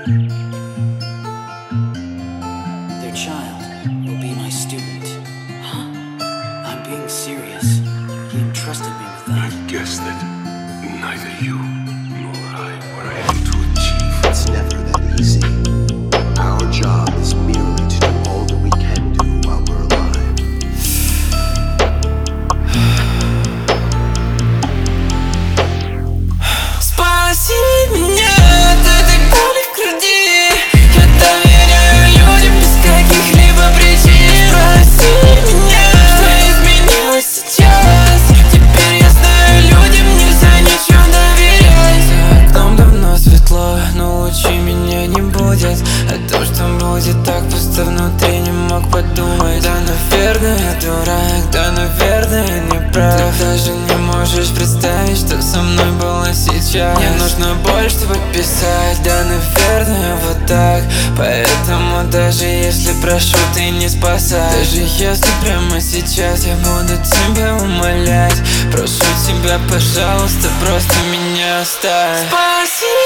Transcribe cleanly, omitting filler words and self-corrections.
Their child will be my student. Huh? I'm being serious. He entrusted me with that. I guess that neither you nor I were able to achieve. It's never that easy. Our job is merely to do all that we can do while we're alive. Спаси меня от этой боли в груди. Я доверяю людям без каких-либо причин. Спроси меня, что изменилось сейчас. Теперь я знаю, людям нельзя ничем доверять. За окном давно светло, но лучи меня не будет. А то, что будет так пусто внутри, не мог подумать. Да, наверное, я дурак, да, наверное, не прав. Ты даже не можешь представить, что со мной было сейчас. Мне нужна боль, чтобы писать, да, наверное, вот так. Поэтому даже если прошу, ты не спасай. Даже если прямо сейчас я буду тебя умолять, прошу тебя, пожалуйста, просто меня оставь. Спаси